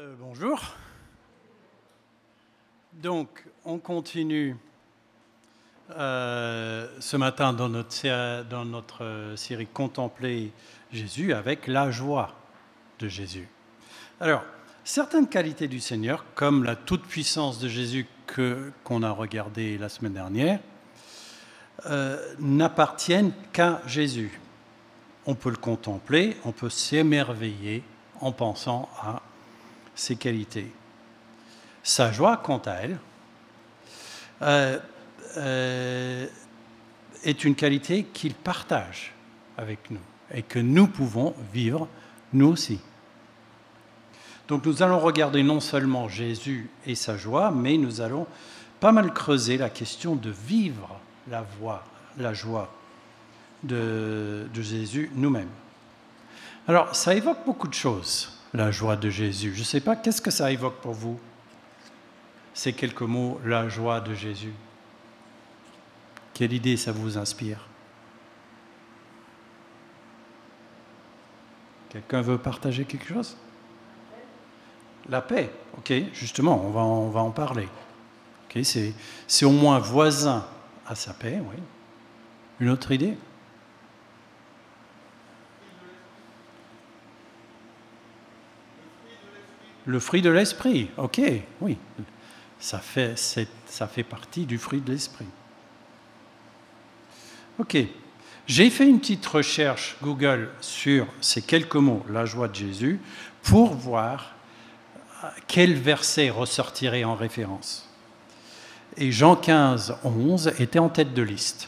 Bonjour. Donc, on continue ce matin dans notre série Contempler Jésus avec la joie de Jésus. Alors, certaines qualités du Seigneur, comme la toute-puissance de Jésus qu'on a regardé la semaine dernière, n'appartiennent qu'à Jésus. On peut le contempler, on peut s'émerveiller en pensant à ses qualités. Sa joie, quant à elle, est une qualité qu'il partage avec nous et que nous pouvons vivre nous aussi. Donc nous allons regarder non seulement Jésus et sa joie, mais nous allons pas mal creuser la question de vivre la joie de Jésus nous-mêmes. Alors ça évoque beaucoup de choses, la joie de Jésus. Je ne sais pas, qu'est-ce que ça évoque pour vous? Ces quelques mots, la joie de Jésus. Quelle idée ça vous inspire? Quelqu'un veut partager quelque chose? La paix, ok, justement, on va en parler. Okay, c'est au moins voisin à sa paix, oui. Une autre idée? Le fruit de l'esprit, ok, oui. Ça fait partie du fruit de l'esprit. Ok. J'ai fait une petite recherche Google sur ces quelques mots, la joie de Jésus, pour voir quel verset ressortirait en référence. Et Jean 15, 11 était en tête de liste.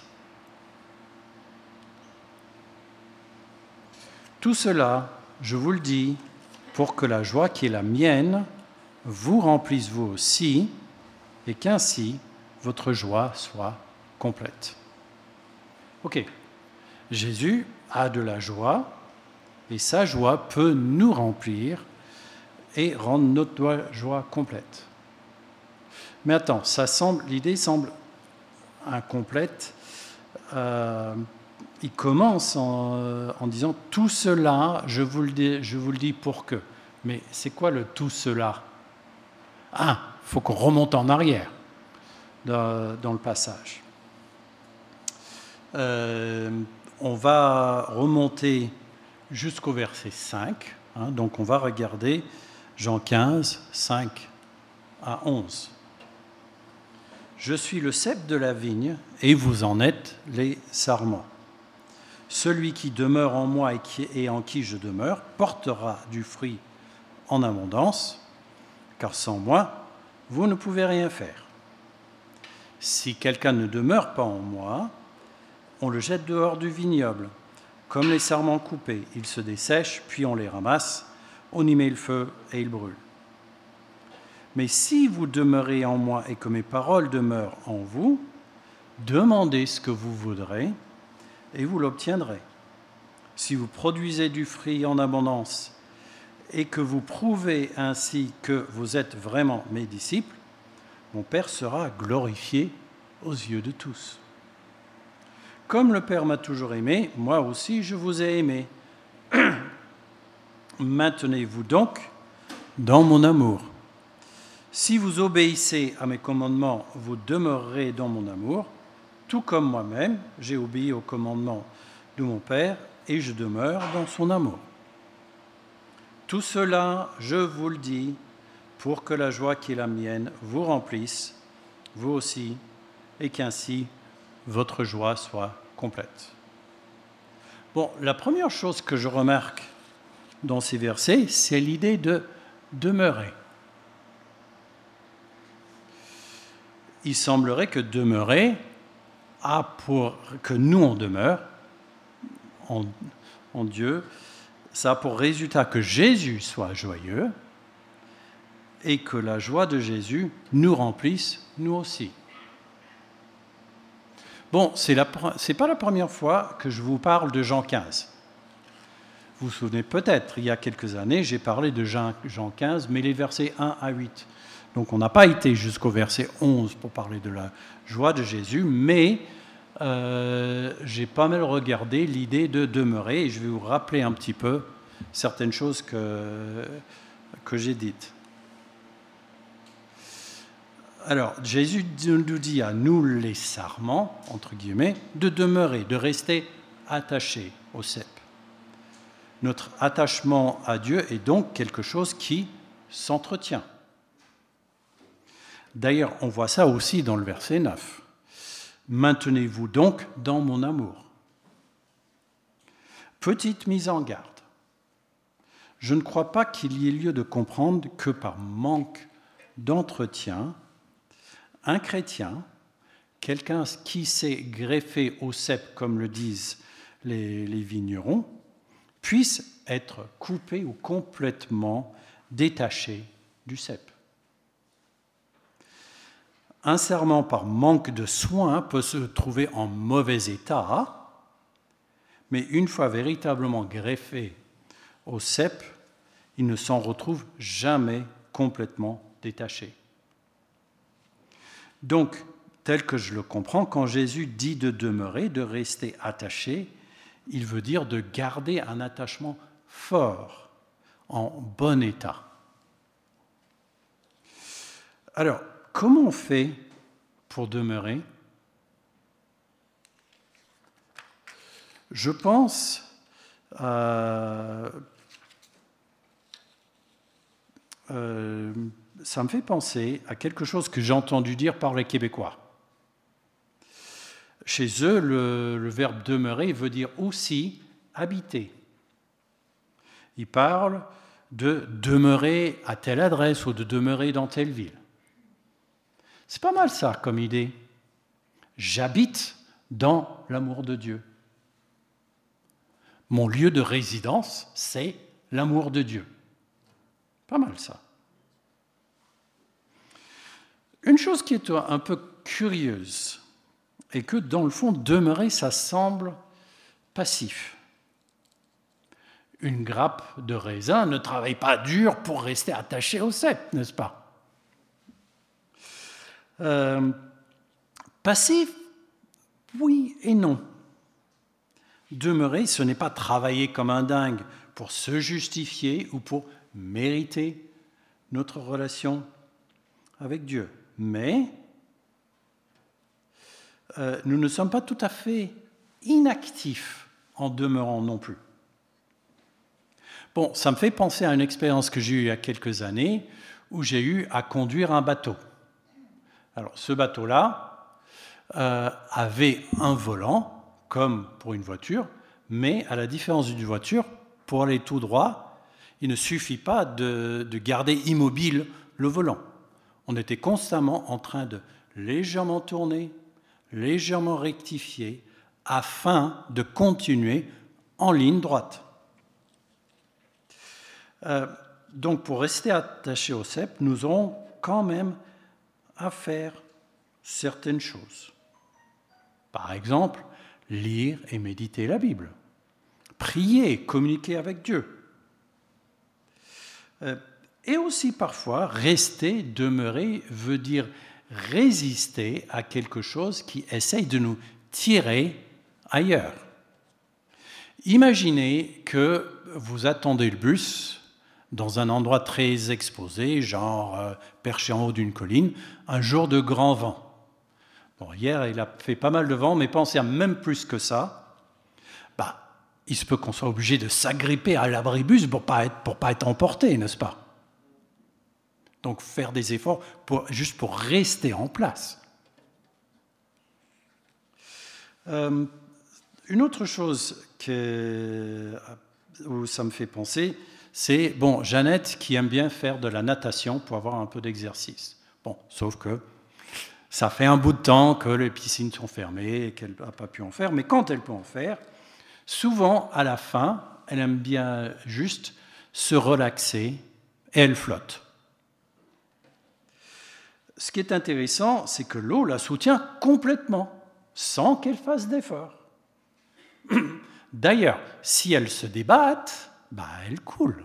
Tout cela, je vous le dis, pour que la joie qui est la mienne vous remplisse vous aussi, et qu'ainsi votre joie soit complète. Ok, Jésus a de la joie, et sa joie peut nous remplir et rendre notre joie complète. Mais attends, l'idée semble incomplète. Il commence en disant « tout cela, je vous le dis pour que ». Mais c'est quoi le « tout cela » ? Ah, il faut qu'on remonte en arrière dans le passage. On va remonter jusqu'au verset 5. Donc on va regarder Jean 15, 5 à 11. « Je suis le cep de la vigne, et vous en êtes les sarments. Celui qui demeure en moi et en qui je demeure portera du fruit en abondance, car sans moi, vous ne pouvez rien faire. Si quelqu'un ne demeure pas en moi, on le jette dehors du vignoble, comme les sarments coupés. Ils se dessèchent, puis on les ramasse, on y met le feu et ils brûlent. Mais si vous demeurez en moi et que mes paroles demeurent en vous, demandez ce que vous voudrez et vous l'obtiendrez. Si vous produisez du fruit en abondance et que vous prouvez ainsi que vous êtes vraiment mes disciples, mon Père sera glorifié aux yeux de tous. Comme le Père m'a toujours aimé, moi aussi je vous ai aimé. Maintenez-vous donc dans mon amour. Si vous obéissez à mes commandements, vous demeurerez dans mon amour, tout comme moi-même, j'ai obéi aux commandements de mon Père et je demeure dans son amour. Tout cela, je vous le dis, pour que la joie qui est la mienne vous remplisse, vous aussi, et qu'ainsi votre joie soit complète. Bon, la première chose que je remarque dans ces versets, c'est l'idée de demeurer. Il semblerait que demeurer a pour que nous on demeure en Dieu, ça a pour résultat que Jésus soit joyeux et que la joie de Jésus nous remplisse nous aussi. Bon, c'est pas la première fois que je vous parle de Jean 15. Vous vous souvenez peut-être, il y a quelques années, j'ai parlé de Jean 15, mais les versets 1 à 8. Donc on n'a pas été jusqu'au verset 11 pour parler de la joie de Jésus, mais j'ai pas mal regardé l'idée de demeurer et je vais vous rappeler un petit peu certaines choses que j'ai dites. Alors, Jésus nous dit à nous les sarments, entre guillemets, de demeurer, de rester attachés au cep. Notre attachement à Dieu est donc quelque chose qui s'entretient. D'ailleurs, on voit ça aussi dans le verset 9. « Maintenez-vous donc dans mon amour ». Petite mise en garde. Je ne crois pas qu'il y ait lieu de comprendre que par manque d'entretien, un chrétien, quelqu'un qui s'est greffé au cep, comme le disent les vignerons, puisse être coupé ou complètement détaché du cep. Un serment par manque de soin peut se trouver en mauvais état, mais une fois véritablement greffé au cep, il ne s'en retrouve jamais complètement détaché. Donc, tel que je le comprends, quand Jésus dit de demeurer, de rester attaché, il veut dire de garder un attachement fort, en bon état. Alors, comment on fait pour demeurer ? Je pense ça me fait penser à quelque chose que j'ai entendu dire par les Québécois. Chez eux, le verbe demeurer veut dire aussi habiter. Ils parlent de demeurer à telle adresse ou de demeurer dans telle ville. C'est pas mal ça comme idée. J'habite dans l'amour de Dieu. Mon lieu de résidence, c'est l'amour de Dieu. Pas mal ça. Une chose qui est un peu curieuse est que dans le fond, demeurer, ça semble passif. Une grappe de raisin ne travaille pas dur pour rester attachée au cep, n'est-ce pas ? Passif, oui et non. Demeurer, ce n'est pas travailler comme un dingue pour se justifier ou pour mériter notre relation avec Dieu. Mais nous ne sommes pas tout à fait inactifs en demeurant non plus. Bon, ça me fait penser à une expérience que j'ai eue il y a quelques années où j'ai eu à conduire un bateau. Alors, ce bateau-là avait un volant, comme pour une voiture, mais à la différence d'une voiture, pour aller tout droit, il ne suffit pas de garder immobile le volant. On était constamment en train de légèrement tourner, légèrement rectifier, afin de continuer en ligne droite. Donc, pour rester attaché au cep, nous aurons quand même à faire certaines choses. Par exemple, lire et méditer la Bible, prier, communiquer avec Dieu. Et aussi parfois, rester, demeurer, veut dire résister à quelque chose qui essaye de nous tirer ailleurs. Imaginez que vous attendez le bus dans un endroit très exposé, genre perché en haut d'une colline, un jour de grand vent. Bon, hier, il a fait pas mal de vent, mais pensez à même plus que ça. Il se peut qu'on soit obligé de s'agripper à l'abribus pour pas être emporté, n'est-ce pas ? Donc, faire des efforts juste pour rester en place. Une autre chose où ça me fait penser, c'est, Jeannette qui aime bien faire de la natation pour avoir un peu d'exercice. Sauf que ça fait un bout de temps que les piscines sont fermées et qu'elle n'a pas pu en faire, mais quand elle peut en faire, souvent, à la fin, elle aime bien juste se relaxer et elle flotte. Ce qui est intéressant, c'est que l'eau la soutient complètement, sans qu'elle fasse d'effort. D'ailleurs, si elle se débatte, elle coule.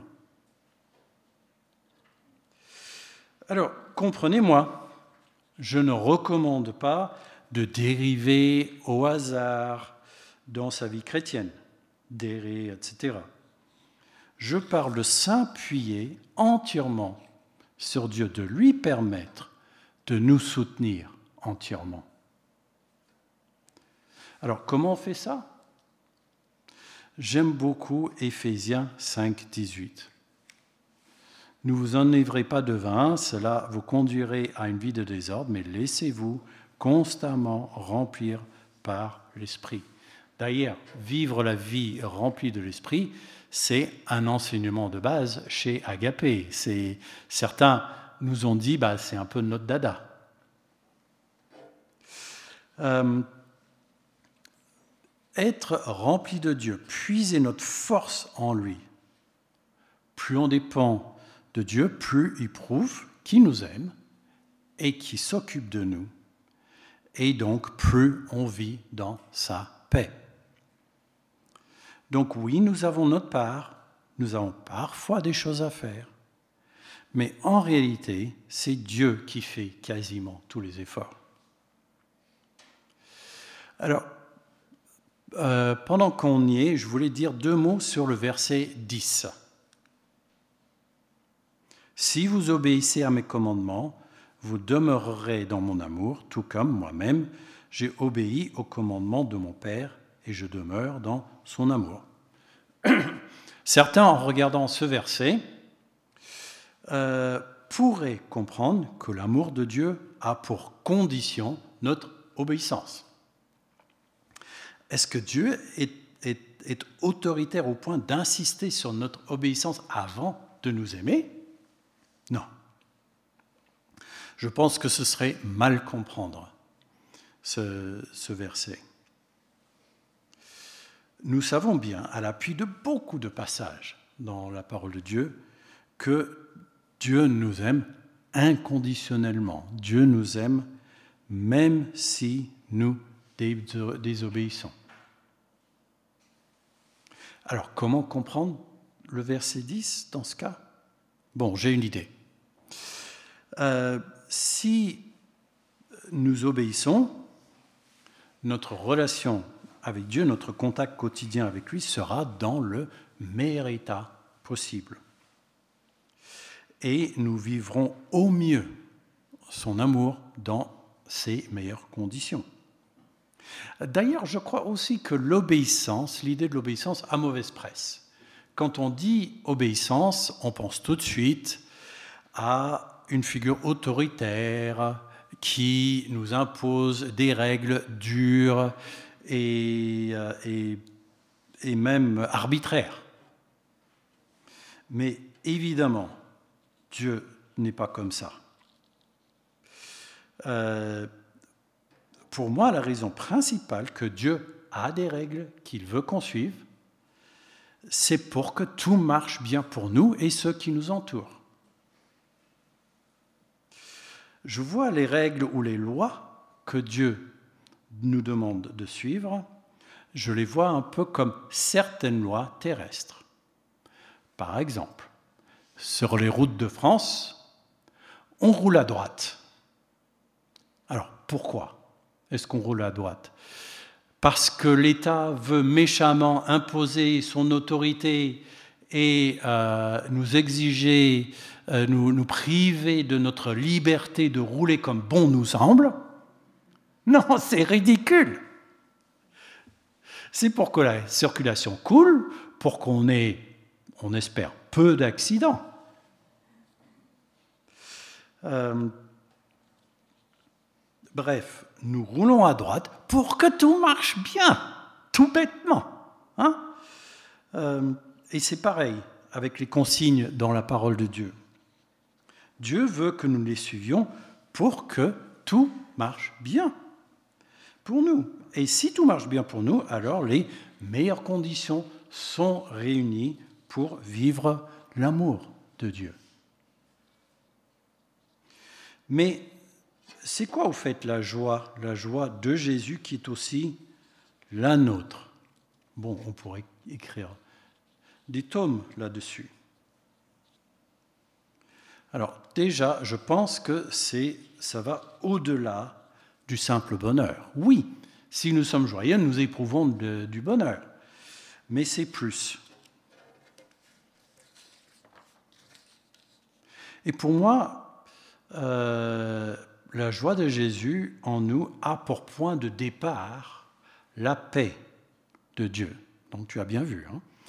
Alors, comprenez-moi, je ne recommande pas de dériver au hasard dans sa vie chrétienne, d'errer, etc. Je parle de s'appuyer entièrement sur Dieu, de lui permettre de nous soutenir entièrement. Alors, comment on fait ça? J'aime beaucoup Éphésiens 5, 18. Ne vous enivrez pas de vin, cela vous conduirait à une vie de désordre, mais laissez-vous constamment remplir par l'Esprit. D'ailleurs, vivre la vie remplie de l'Esprit, c'est un enseignement de base chez Agapé. Certains nous ont dit, c'est un peu notre dada. Être rempli de Dieu, puiser notre force en lui. Plus on dépend de Dieu, plus il prouve qu'il nous aime et qu'il s'occupe de nous. Et donc, plus on vit dans sa paix. Donc oui, nous avons notre part, nous avons parfois des choses à faire, mais en réalité, c'est Dieu qui fait quasiment tous les efforts. Alors, pendant qu'on y est, je voulais dire 2 mots sur le verset 10. Si vous obéissez à mes commandements, vous demeurerez dans mon amour, tout comme moi-même, j'ai obéi aux commandements de mon Père et je demeure dans son amour. Certains, en regardant ce verset, pourraient comprendre que l'amour de Dieu a pour condition notre obéissance. Est-ce que Dieu est autoritaire au point d'insister sur notre obéissance avant de nous aimer? Non. Je pense que ce serait mal comprendre ce verset. Nous savons bien, à l'appui de beaucoup de passages dans la parole de Dieu, que Dieu nous aime inconditionnellement. Dieu nous aime même si nous désobéissons. Alors, comment comprendre le verset 10 dans ce cas? Bon, j'ai une idée. Si nous obéissons, notre relation avec Dieu, notre contact quotidien avec lui sera dans le meilleur état possible. Et nous vivrons au mieux son amour dans ses meilleures conditions. D'ailleurs, je crois aussi que l'idée de l'obéissance a mauvaise presse. Quand on dit obéissance, on pense tout de suite à une figure autoritaire qui nous impose des règles dures et même arbitraires. Mais évidemment, Dieu n'est pas comme ça. Pour moi, la raison principale que Dieu a des règles qu'il veut qu'on suive, c'est pour que tout marche bien pour nous et ceux qui nous entourent. Je vois les règles ou les lois que Dieu nous demande de suivre, je les vois un peu comme certaines lois terrestres. Par exemple, sur les routes de France, on roule à droite. Alors, pourquoi est-ce qu'on roule à droite? Parce que l'État veut méchamment imposer son autorité et nous exiger, nous priver de notre liberté de rouler comme bon nous semble? Non, c'est ridicule. C'est pour que la circulation coule, pour qu'on ait, on espère, peu d'accidents. Bref, nous roulons à droite pour que tout marche bien, tout bêtement. Et c'est pareil avec les consignes dans la parole de Dieu. Dieu veut que nous les suivions pour que tout marche bien pour nous. Et si tout marche bien pour nous, alors les meilleures conditions sont réunies pour vivre l'amour de Dieu. Mais c'est quoi au fait la joie de Jésus qui est aussi la nôtre? Bon, on pourrait écrire des tomes là-dessus. Alors déjà, je pense que ça va au-delà du simple bonheur. Oui, si nous sommes joyeux, nous éprouvons du bonheur. Mais c'est plus. Et pour moi, la joie de Jésus en nous a pour point de départ la paix de Dieu. Donc tu as bien vu.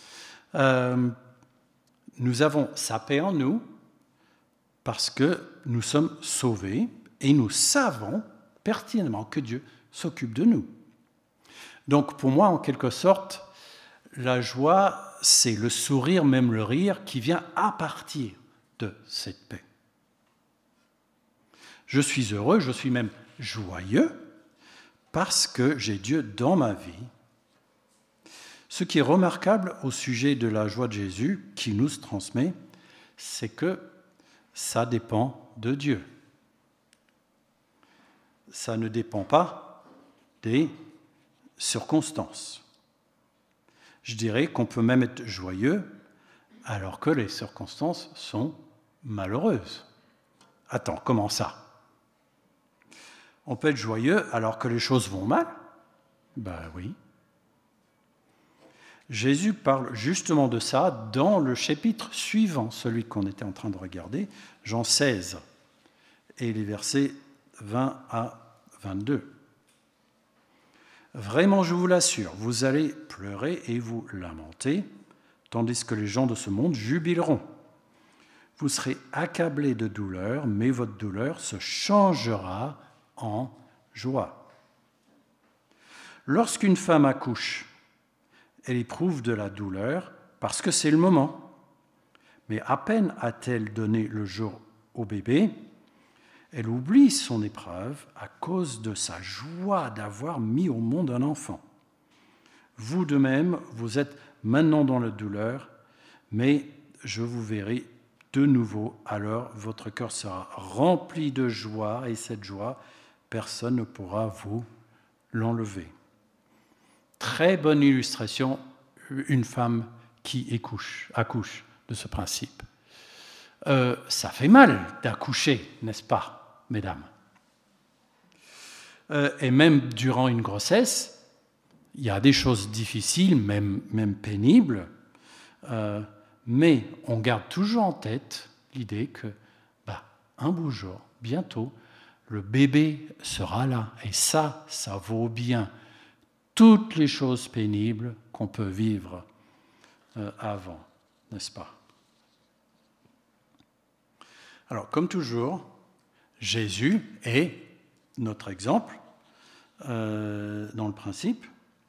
Nous avons sa paix en nous parce que nous sommes sauvés et nous savons pertinemment que Dieu s'occupe de nous. Donc pour moi, en quelque sorte, la joie, c'est le sourire, même le rire, qui vient à partir de cette paix. Je suis heureux, je suis même joyeux parce que j'ai Dieu dans ma vie. Ce qui est remarquable au sujet de la joie de Jésus qu'il nous transmet, c'est que ça dépend de Dieu. Ça ne dépend pas des circonstances. Je dirais qu'on peut même être joyeux alors que les circonstances sont malheureuses. Attends, comment ça? On peut être joyeux alors que les choses vont mal? Ben oui. Jésus parle justement de ça dans le chapitre suivant, celui qu'on était en train de regarder, Jean 16, et les versets 20 à 22. Vraiment, je vous l'assure, vous allez pleurer et vous lamenter, tandis que les gens de ce monde jubileront. Vous serez accablés de douleur, mais votre douleur se changera en joie. Lorsqu'une femme accouche, elle éprouve de la douleur parce que c'est le moment. Mais à peine a-t-elle donné le jour au bébé, elle oublie son épreuve à cause de sa joie d'avoir mis au monde un enfant. Vous de même, vous êtes maintenant dans la douleur, mais je vous verrai de nouveau, alors votre cœur sera rempli de joie, et cette joie, personne ne pourra vous l'enlever. Très bonne illustration, une femme qui accouche de ce principe. Ça fait mal d'accoucher, n'est-ce pas, mesdames? Et même durant une grossesse, il y a des choses difficiles, même pénibles, mais on garde toujours en tête l'idée que, un beau jour, bientôt, le bébé sera là. Et ça vaut bien toutes les choses pénibles qu'on peut vivre avant, n'est-ce pas? Alors, comme toujours, Jésus est notre exemple dans le principe.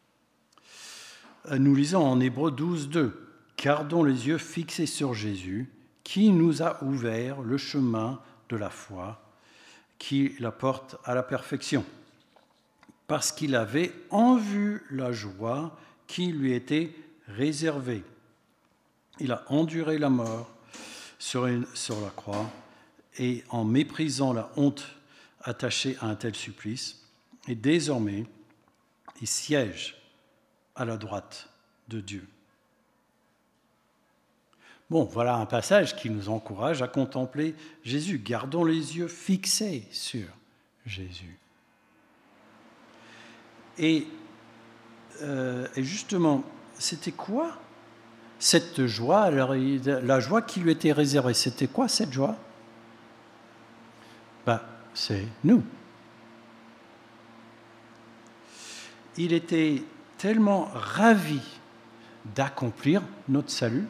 Nous lisons en Hébreux 12, 2. « Gardons les yeux fixés sur Jésus, qui nous a ouvert le chemin de la foi, qui la porte à la perfection. » Parce qu'il avait en vue la joie qui lui était réservée. Il a enduré la mort sur la croix et en méprisant la honte attachée à un tel supplice, et désormais, il siège à la droite de Dieu. Bon, voilà un passage qui nous encourage à contempler Jésus. Gardons les yeux fixés sur Jésus. Et justement, c'était quoi cette joie? Alors, la joie qui lui était réservée, c'était quoi cette joie? C'est nous. Il était tellement ravi d'accomplir notre salut,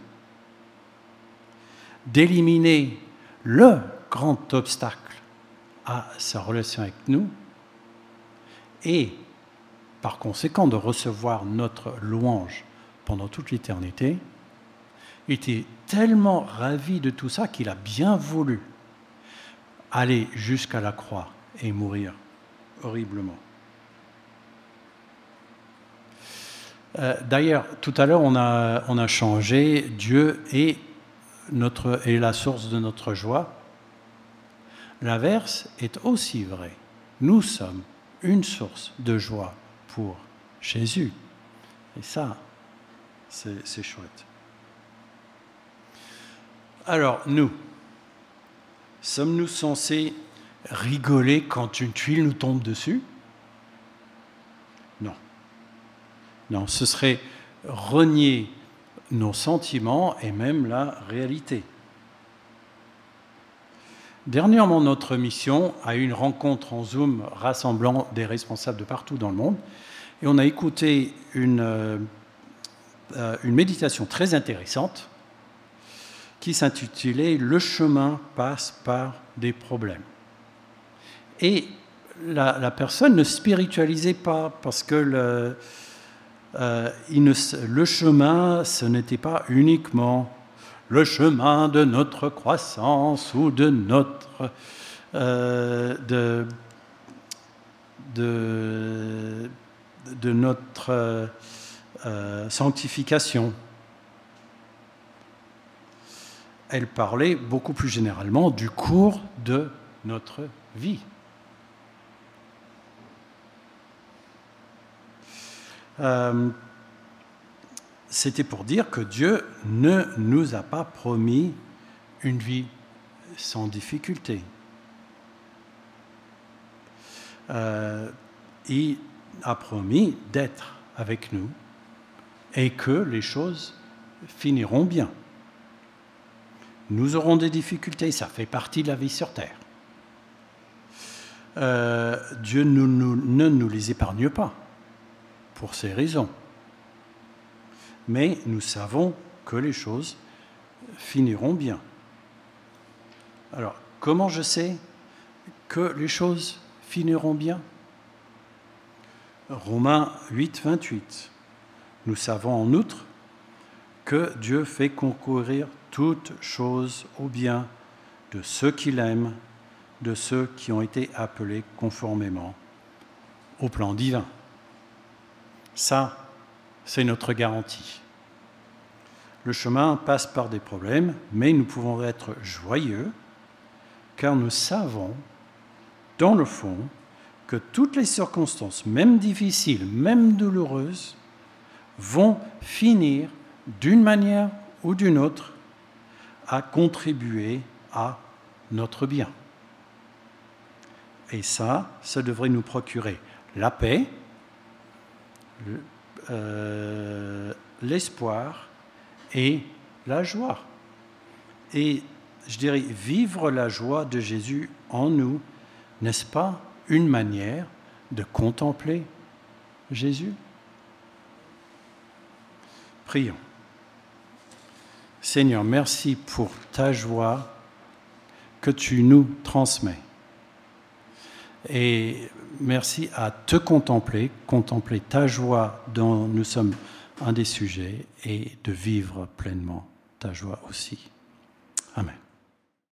d'éliminer le grand obstacle à sa relation avec nous, et par conséquent de recevoir notre louange pendant toute l'éternité. Il était tellement ravi de tout ça qu'il a bien voulu aller jusqu'à la croix et mourir horriblement. D'ailleurs, tout à l'heure, on a changé Dieu est la source de notre joie. L'inverse est aussi vrai. Nous sommes une source de joie pour Jésus. Et ça, c'est chouette. Alors, nous, sommes-nous censés rigoler quand une tuile nous tombe dessus? Non. Non, ce serait renier nos sentiments et même la réalité. Dernièrement, notre mission a eu une rencontre en Zoom rassemblant des responsables de partout dans le monde. Et on a écouté une méditation très intéressante qui s'intitulait « Le chemin passe par des problèmes ». Et la personne ne spiritualisait pas parce que le chemin, ce n'était pas uniquement le chemin de notre croissance ou de notre sanctification. Elle parlait beaucoup plus généralement du cours de notre vie. C'était pour dire que Dieu ne nous a pas promis une vie sans difficulté. Il a promis d'être avec nous et que les choses finiront bien. Nous aurons des difficultés, ça fait partie de la vie sur Terre. Dieu ne nous les épargne pas pour ces raisons. Mais nous savons que les choses finiront bien. Alors, comment je sais que les choses finiront bien ? Romains 8, 28. Nous savons en outre que Dieu fait concourir toutes choses au bien de ceux qu'il aime, de ceux qui ont été appelés conformément au plan divin. Ça, c'est notre garantie. Le chemin passe par des problèmes, mais nous pouvons être joyeux, car nous savons, dans le fond, que toutes les circonstances, même difficiles, même douloureuses, vont finir d'une manière ou d'une autre à contribuer à notre bien. Et ça devrait nous procurer la paix, l'espoir et la joie. Et je dirais, vivre la joie de Jésus en nous, n'est-ce pas une manière de contempler Jésus ? Prions. Seigneur, merci pour ta joie que tu nous transmets. Et merci à te contempler ta joie dont nous sommes un des sujets et de vivre pleinement ta joie aussi.